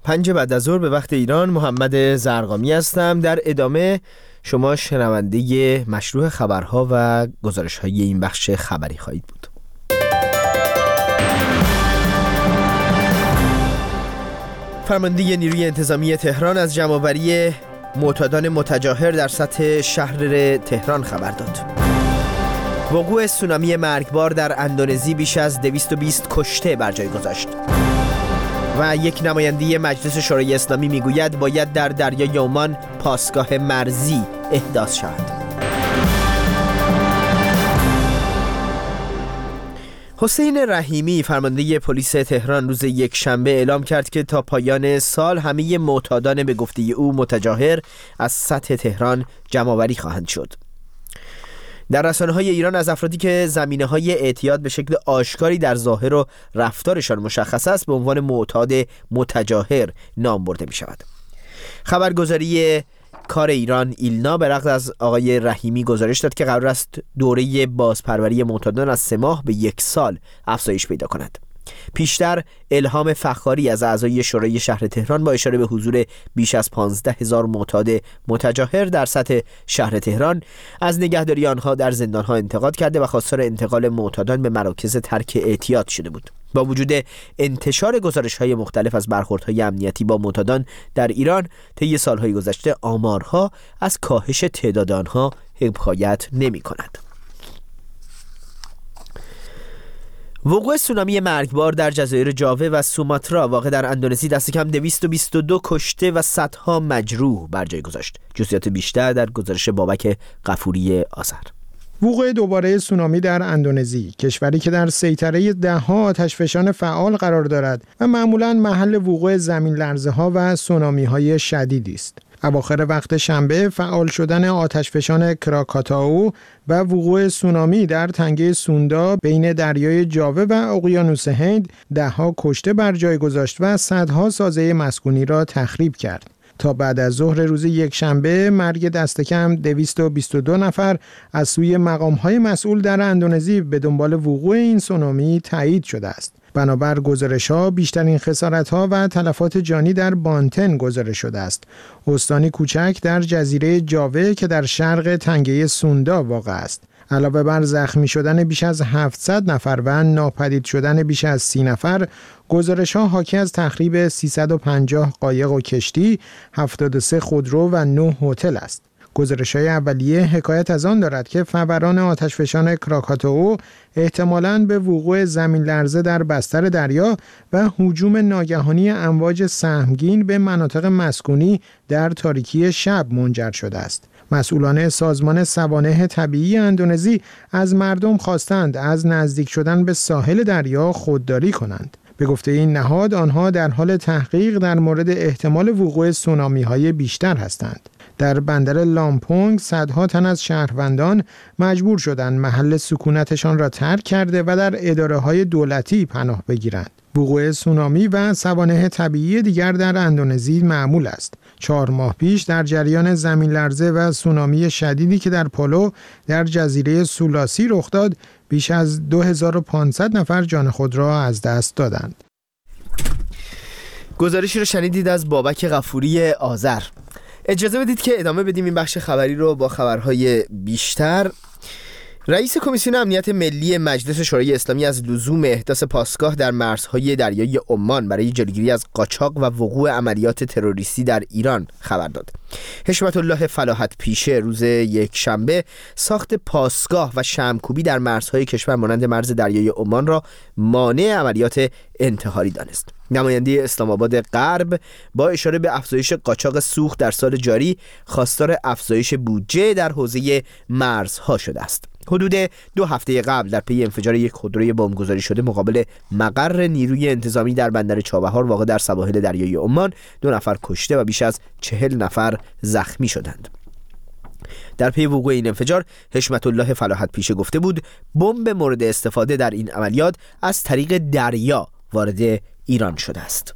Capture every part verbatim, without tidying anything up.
پنج بعد از ظهر به وقت ایران. محمد زرقامی هستم. در ادامه شما شنونده مشروع خبرها و گزارش‌های این بخش خبری خواهید بود. فرمانده نیروی انتظامی تهران از جمع‌آوری معتادان متجاهر در سطح شهر تهران خبر داد. وقوع سونامی مرگبار در اندونزی بیش از دویست و بیست کشته بر جای گذاشت. و یک نماینده مجلس شورای اسلامی میگوید باید در دریای عمان پاسگاه مرزی احداث شود. حسین رحیمی فرمانده پلیس تهران روز یک شنبه اعلام کرد که تا پایان سال همه معتادان به گفته او متجاهر از سطح تهران جمع‌آوری خواهند شد. در رسانه‌های ایران از افرادی که زمینه‌های اعتیاد به شکل آشکاری در ظاهر و رفتارشان مشخص است به عنوان معتاد متجاهر نام برده می‌شود. خبرگزاری کار ایران ایلنا به نقل از آقای رحیمی گزارش داد که قرار است دوره بازپروری معتادان از سه ماه به یک سال افزایش پیدا کند. پیشتر الهام فخاری از اعضای شورای شهر تهران با اشاره به حضور بیش از پانزده هزار معتاد متجاهر در سطح شهر تهران از نگهداری آنها در زندانها انتقاد کرده و خواستار انتقال معتادان به مراکز ترک اعتیاد شده بود. با وجود انتشار گزارش‌های مختلف از برخوردهای امنیتی با معتادان در ایران طی سال‌های گذشته، آمارها از کاهش تعداد آنها حکایت نمی‌کند. وقوع سونامی مرگبار در جزایر جاوه و سوماترا واقع در اندونزی دست کم دویست و بیست و دو کشته و صدها مجروح بر جای گذاشت. جزئیات بیشتر در گزارش بابک غفوری آذر. وقوع دوباره سونامی در اندونزی، کشوری که در سیطره ده‌ها آتشفشان فعال قرار دارد و معمولاً محل وقوع زمین لرزه‌ها و سونامی‌های شدیدی است. اواخر وقت شنبه فعال شدن آتشفشان کراکاتائو و وقوع سونامی در تنگه سوندا بین دریای جاوه و اقیانوس هند ده‌ها کشته بر جای گذاشت و صدها سازه مسکونی را تخریب کرد. تا بعد از ظهر روز یک شنبه مرگ دست کم دویست و بیست و دو نفر از سوی مقام‌های مسئول در اندونزی به دنبال وقوع این سونامی تایید شده است. بنابر گزارش‌ها بیشترین خسارت‌ها و تلفات جانی در بانتن گزارش شده است، استانی کوچک در جزیره جاوه که در شرق تنگه سوندا واقع است. علاوه بر زخمی شدن بیش از هفتصد نفر و ناپدید شدن بیش از سی نفر، گزارش‌ها حاکی از تخریب سیصد و پنجاه قایق و کشتی، هفتاد و سه خودرو و نه هتل است. گزارش‌های اولیه حکایت از آن دارد که فوران آتشفشان کراکاتائو احتمالاً به وقوع زمین لرزه در بستر دریا و هجوم ناگهانی امواج سهمگین به مناطق مسکونی در تاریکی شب منجر شده است. مسئولان سازمان سوانح طبیعی اندونزی از مردم خواستند از نزدیک شدن به ساحل دریا خودداری کنند. به گفته این نهاد، آنها در حال تحقیق در مورد احتمال وقوع سونامی‌های بیشتر هستند. در بندر لامپونگ صدها تن از شهروندان مجبور شدند محل سکونتشان را ترک کرده و در اداره‌های دولتی پناه بگیرند. وقوع سونامی و سوانح طبیعی دیگر در اندونزی معمول است. چهار ماه پیش در جریان زمین لرزه و سونامی شدیدی که در پالو در جزیره سولاسی رخ داد، بیش از دو هزار و پانصد نفر جان خود را از دست دادند. گزارشی رو شنیدید از بابک غفوری آذر. اجازه بدید که ادامه بدیم این بخش خبری رو با خبرهای بیشتر. رئیس کمیسیون امنیت ملی مجلس شورای اسلامی از لزوم احداث پاسگاه در مرزهای دریای عمان برای جلوگیری از قاچاق و وقوع عملیات تروریستی در ایران خبر داد. حشمت الله فلاحت پیشه روز یک شنبه ساخت پاسگاه و شمع‌کوبی در مرزهای کشور مانند مرز دریای عمان را مانع عملیات انتحاری دانست. نماینده اسلام آباد غرب با اشاره به افزایش قاچاق سوخت در سال جاری خواستار افزایش بودجه در حوزه مرزها شده است. حدود دو هفته قبل در پی انفجار یک خودروی بمبگذاری شده مقابل مقر نیروی انتظامی در بندر چابهار واقع در سواحل دریای عمان دو نفر کشته و بیش از چهل نفر زخمی شدند. در پی وقوع این انفجار حشمت الله فلاحت پیشه گفته بود بمب مورد استفاده در این عملیات از طریق دریا وارد ایران شده است.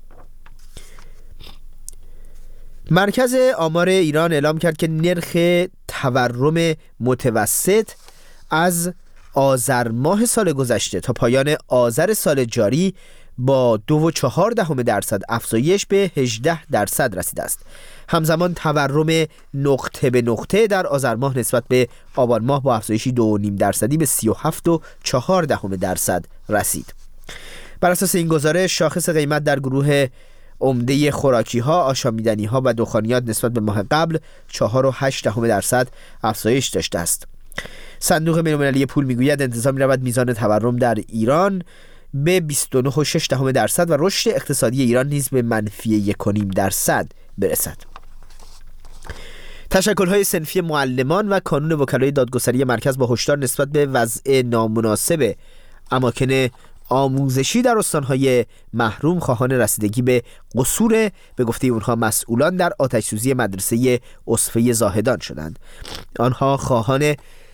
مرکز آمار ایران اعلام کرد که نرخ تورم متوسط از آذر ماه سال گذشته تا پایان آذر سال جاری با دو و چهار دهم درصد افزایش به هجده درصد رسیده است. همزمان تورم نقطه به نقطه در آذر ماه نسبت به آبان ماه با افزایشی دو و نیم درصدی به سی و هفت و چهار دهم درصد رسید. بر اساس این گزارش شاخص قیمت در گروه عمده خوراکی ها، آشامیدنی ها و دخانیات نسبت به ماه قبل چهار و هشت دهم درصد افزایش داشته است. صندوق بین‌المللی پول میگوید انتظار می‌رود میزان تورم در ایران به بیست و نه و شش دهم درصد و رشد اقتصادی ایران نیز به منفی یک و نیم درصد برسد. تشکل‌های صنفی معلمان و کانون وکلای دادگستری مرکز با هشدار نسبت به وضع نامناسب اماکن آموزشی در استان‌های محروم خواهان رسیدگی به قصور به گفته اونها مسئولان در آتش‌سوزی مدرسه اصفه زاهدان شدند. آنها خواهان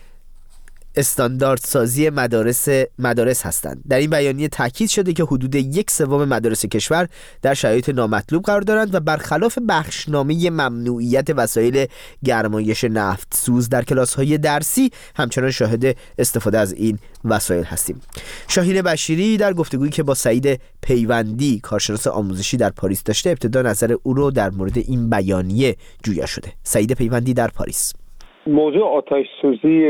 استانداردسازی مدارس مدارس هستند. در این بیانیه تاکید شده که حدود یک سوم مدارس کشور در شرایط نامطلوب قرار دارند و برخلاف بخشنامه ممنوعیت وسایل گرمایش نفت سوز در کلاس‌های درسی همچنان شاهد استفاده از این وسایل هستیم. شاهین بشیری در گفتگویی که با سعید پیوندی کارشناس آموزشی در پاریس داشته ابتدا نظر او رو در مورد این بیانیه جویا شده. سعید پیوندی در پاریس: موضوع آتش سوزی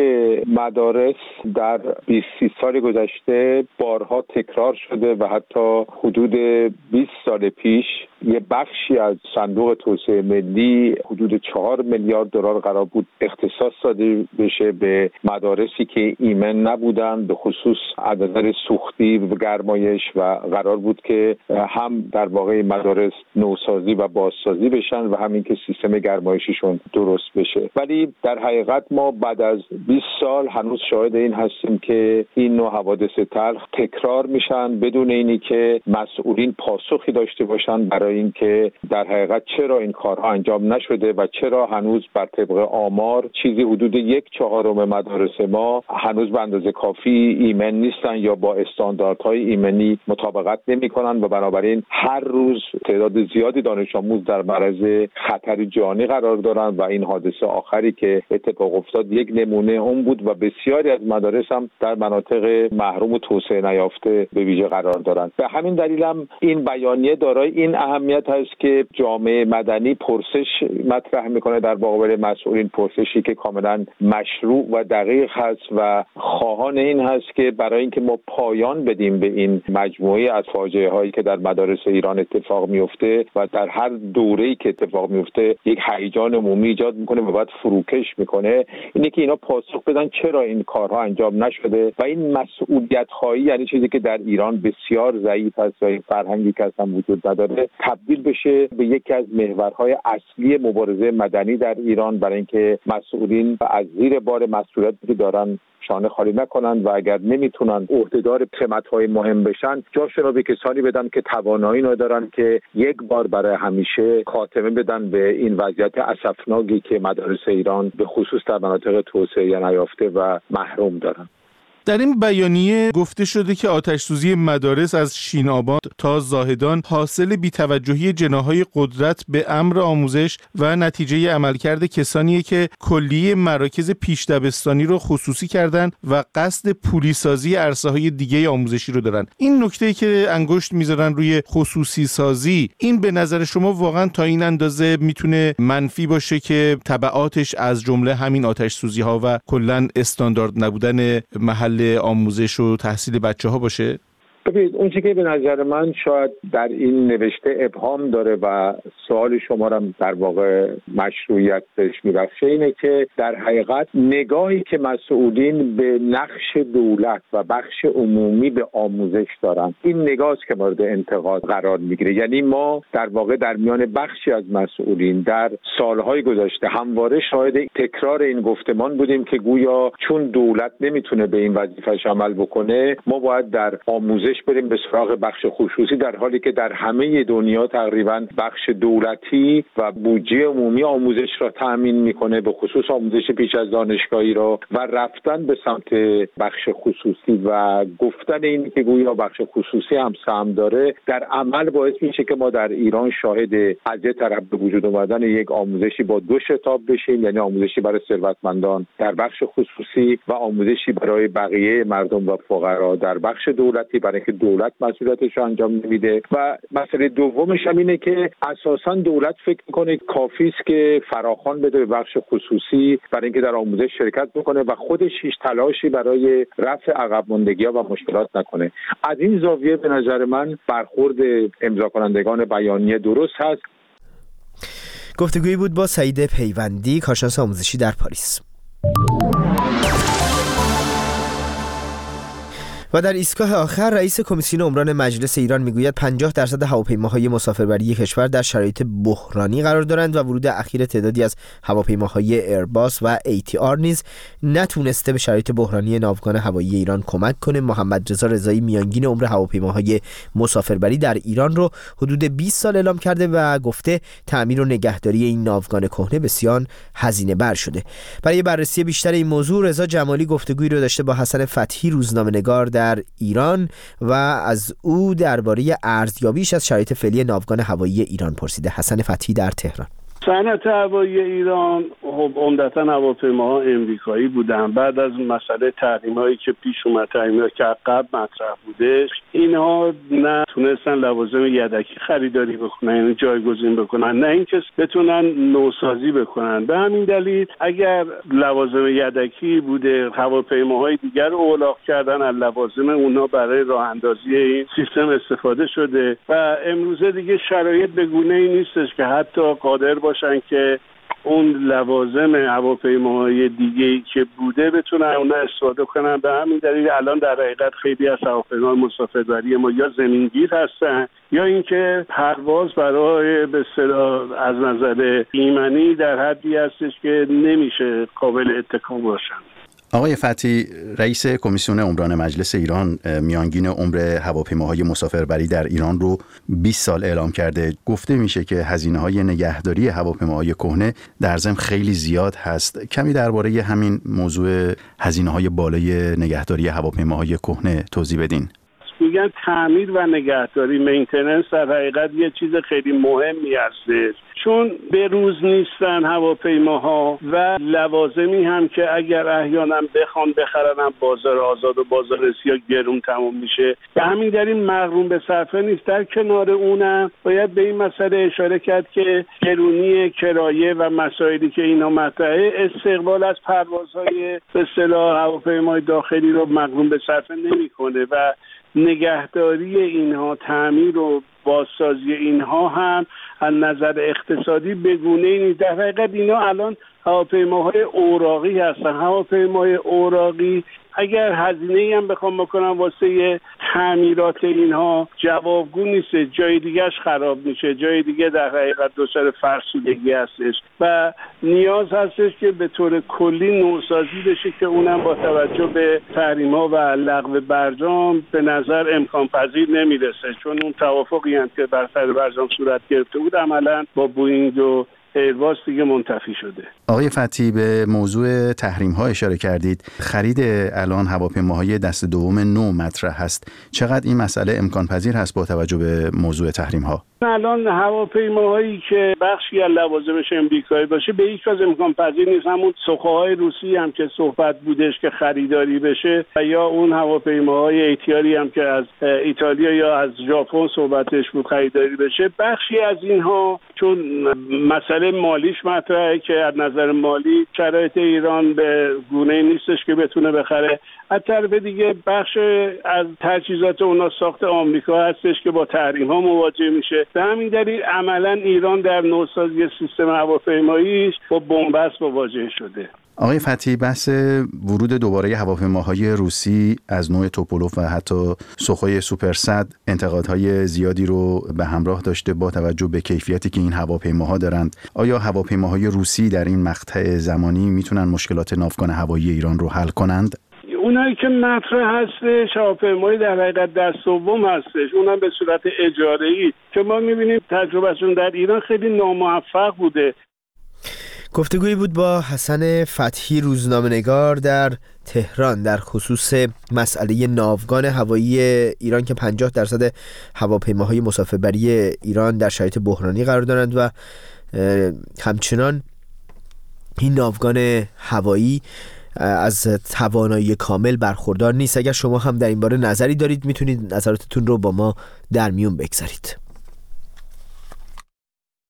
مدارس در بیست سی سال گذشته بارها تکرار شده و حتی حدود بیست سال پیش یه بخشی از صندوق توسعه ملی حدود چهار میلیارد دلار قرار بود اختصاص داده بشه به مدارسی که ایمن نبودن، به خصوص از نظر سوختی و گرمایش، و قرار بود که هم در واقع مدارس نوسازی و بازسازی بشن و همین که سیستم گرمایشیشون درست بشه. ولی در حقیقت ما بعد از بیست سال هنوز شاهد این هستیم که این نوع حوادث تلخ تکرار میشن بدون اینی که مسئولین پاسخی داشته باشن برای اینکه در حقیقت چرا این کارها انجام نشده و چرا هنوز بر طبق آمار چیزی حدود یک چهارم مدارس ما هنوز به اندازه کافی ایمن نیستن یا با استانداردهای ایمنی مطابقت نمی‌کنن و بنابراین هر روز تعداد زیادی دانش آموز در معرض خطر جانی قرار دارن و این حادثه آخری که اتفاق افتاد یک نمونه اون بود و بسیاری از مدارس هم در مناطق محروم و توسعه نیافته به ویژه قرار دارند. به همین دلیل هم این بیانیه دارای این اهمیت هست که جامعه مدنی پرسش مطرح میکنه در مقابل مسئولین، پرسشی که کاملا مشروع و دقیق هست و خواهان این هست که برای اینکه ما پایان بدیم به این مجموعه از فاجعه هایی که در مدارس ایران اتفاق میفته و در هر دوره‌ای که اتفاق میفته یک هیجان عمومی ایجاد میکنه و بعد فروکش میکنه، اینه که اینا پاسخ بدن چرا این کارها انجام نشده و این مسئولیت خواهی، یعنی چیزی که در ایران بسیار ضعیف است و این فرهنگی که اصلا وجود نداره، تبدیل بشه به یکی از محورهای اصلی مبارزه مدنی در ایران، برای اینکه مسئولین از زیر بار مسئولیتی که دارن شانه خالی نکنند و اگر نمیتونن عهدهدار سمت‌های مهم بشن جاشون رو به کسانی بدن که توانایی ندارن که یک بار برای همیشه خاتمه بدن به این وضعیت اسفناکی که مدارس ایران به خصوص در مناطق توسعه نیافته و محروم دارن. در این بیانیه گفته شده که آتش‌سوزی مدارس از شین‌آباد تا زاهدان حاصل بی‌توجهی جناح‌های قدرت به امر آموزش و نتیجه عملکرد کسانیه که کلیه مراکز پیش دبستانی رو خصوصی کردن و قصد پولیسازی عرصه‌های دیگه آموزشی رو دارن. این نکته‌ای که انگشت می‌ذارن روی خصوصی سازی، این به نظر شما واقعا تا این اندازه میتونه منفی باشه که تبعاتش از جمله همین آتش‌سوزی‌ها و کلاً استاندارد نبودن محل آموزش و تحصیل بچه‌ها باشه؟ ببینید اون چیزی که به نظر من شاید در این نوشته ابهام داره و سوال شما را در واقع مشروعیت بهش میبخشه اینه که در حقیقت نگاهی که مسئولین به نقش دولت و بخش عمومی به آموزش دارن، این نگاهی که مورد انتقاد قرار میگیره. یعنی ما در واقع در میان بخشی از مسئولین در سالهای گذشته همواره شاهد تکرار این گفتمان بودیم که گویا چون دولت نمیتونه به این وظیفه‌اش عمل بکنه ما باید در آموزش بریم به سراغ بخش خصوصی، در حالی که در همه دنیا تقریبا بخش دولتی و بودجه عمومی آموزش را تأمین میکنه، به خصوص آموزش پیش از دانشگاهی را، و رفتن به سمت بخش خصوصی و گفتن این که گویا بخش خصوصی هم سهم داره در عمل باعث میشه که ما در ایران شاهد از یه طرف به وجود آمدن یک آموزشی با دو شتاب بشیم، یعنی آموزشی برای ثروتمندان در بخش خصوصی و آموزشی برای بقیه مردم و فقرا در بخش دولتی، برای که دولت مسئولیتش رو انجام نمیده. و مسئله دومش هم اینه که اساساً دولت فکر میکنه کافی است که فراخوان بده به بخش خصوصی برای اینکه در آموزش شرکت بکنه و خودش هیچ تلاشی برای رفع عقب ماندگی‌ها و مشکلات نکنه. از این زاویه به نظر من برخورد امضا کنندگان بیانیه درست هست. گفتگویی بود با سعید پیوندی، کارشناس آموزشی در پاریس. و در ایستگاه آخر رئیس کمیسیون عمران مجلس ایران میگوید پنجاه درصد هواپیماهای مسافربری کشور در شرایط بحرانی قرار دارند و ورود اخیر تعدادی از هواپیماهای ایرباس و ای تی آر نیز نتونسته به شرایط بحرانی ناوگان هوایی ایران کمک کنه. محمد رضا رضایی میانگین عمر هواپیماهای مسافربری در ایران رو حدود بیست سال اعلام کرده و گفته تعمیر و نگهداری این ناوگان کهنه بسیار هزینه بر شده. برای بررسی بیشتر این موضوع رضا جمالی گفتگویی رو داشته با حسن فتحی، روزنامه‌نگار در ایران، و از او درباره ارزیابیش از شرایط فعلی ناوگان هوایی ایران پرسیده. حسن فتحی در تهران. صنعت هوایی ایران خب عمدتاً هواپیماها امریکایی بودن. بعد از مسئله تحریم‌هایی که پیش اومد، تحریم‌هایی که قبل مطرح بوده، اینها نتونستن لوازم یدکی خریداری بکنن، یعنی جایگزین بکنن، نه اینکه بتونن نوسازی بکنن. به همین دلیل اگر لوازم یدکی بوده، هواپیماهای دیگر رو اولاغ کردن، از لوازم اونا برای راه اندازی این سیستم استفاده شده و امروزه دیگه شرایط به گونه‌ای نیستش که حتی قادر باشن که اون لوازم هواپیماهای دیگه‌ای که بوده بتونن اونها استفاده کنن. به همین دلیل الان در حقیقت خیلی از هواپیماهای مسافربری ما یا زمینگیر هستن یا اینکه پرواز برای به اصطلاح از نظر ایمنی در حدی هستش که نمیشه قابل اتکا باشن. آقای فتحی، رئیس کمیسیون عمران مجلس ایران میانگین عمر هواپیماهای مسافربری در ایران رو بیست سال اعلام کرده. گفته میشه که هزینه‌های نگهداری هواپیماهای کهنه در ضمن خیلی زیاد هست. کمی درباره همین موضوع هزینه‌های بالای نگهداری هواپیماهای کهنه توضیح بدین. میگن تعمیر و نگهداری، مینتیننس، در حقیقت یه چیز خیلی مهمی هستش، چون به روز نیستن هواپیماها و لوازمی هم که اگر احیانا بخوان بخرن بازار آزاد و بازار سیاه گرون تموم میشه. به همین دلیل مغروم به صرفه نیست. در کنار اونم باید به این مسئله اشاره کرد که گرونی کرایه و مسائلی که اینا مطرحه استقبال از پروازهای به اصطلاح هواپیمای داخلی رو مغروم به صرفه نمیکنه و نگهداری اینها، تعمیر و بازسازی اینها هم از نظر اقتصادی بگونه‌ای نیست. در حقیقت اینا الان هواپیماهای اوراقی هستن. هواپیماهای اوراقی اگر هزینه‌ای هم بخوام بکنم واسه تعمیرات اینها جوابگو نیست، جای دیگهش خراب میشه، جای دیگه در حقیقت دچار فرسودگی هستش و نیاز هستش که به طور کلی نوسازی بشه که اونم با توجه به تحریم‌ها و لغو برجام به نظر امکان پذیر نمیرسه، چون اون توافقی هم که بر سر برجام صورت گرفته بود عملاً با بوئینگ و ایرباس دیگه منتفی شده. آقای فتحی، به موضوع تحریم ها اشاره کردید. خرید الان هواپیماهای دست دوم نو مطرح هست. چقدر این مسئله امکان پذیر هست با توجه به موضوع تحریم ها؟ الان هواپیماهایی که بخشی از لوازمش امریکایی باشه به هیچ وجه امکان پذیر نیست. همون سخوهای روسی هم که صحبت بودش که خریداری بشه و یا اون هواپیماهای ایتیاری هم که از ایتالیا یا از ژاپن صحبتش بود خریداری بشه، بخشی از اینها چون مسئله مالیش مطرحه که از نظر مالی شرایط ایران به گونه نیستش که بتونه بخره. از طرف دیگه بخش از تجهیزات اونا ساخت آمریکا هستش که با تحریم ها مواجه میشه. به همین دلیل عملا ایران در نوسازی سیستم هواپیماییش با بنبست مواجه شده. آقای فتحی، بحث ورود دوباره هواپیماهای روسی از نوع توپولوف و حتی سوخوی سوپر صد انتقادهای زیادی رو به همراه داشته با توجه به کیفیتی که این هواپیماها دارند. آیا هواپیماهای روسی در این مقطع زمانی میتونن مشکلات ناوگان هوایی ایران رو حل کنند؟ اونایی که مطرح هستش هواپیمای در حقیقت دست دوم هستش، اونم به صورت اجاره‌ای که ما می‌بینیم تجربهشون در ایران خیلی ناموفق بوده. گفتگویی بود با حسن فتحی، روزنامه‌نگار در تهران، در خصوص مسئله ناوگان هوایی ایران که پنجاه درصد هواپیماهای مسافربری ایران در شرایط بحرانی قرار دارند و همچنان این ناوگان هوایی از توانایی کامل برخوردار نیست. اگر شما هم در این باره نظری دارید میتونید نظراتتون رو با ما در میون بگذارید.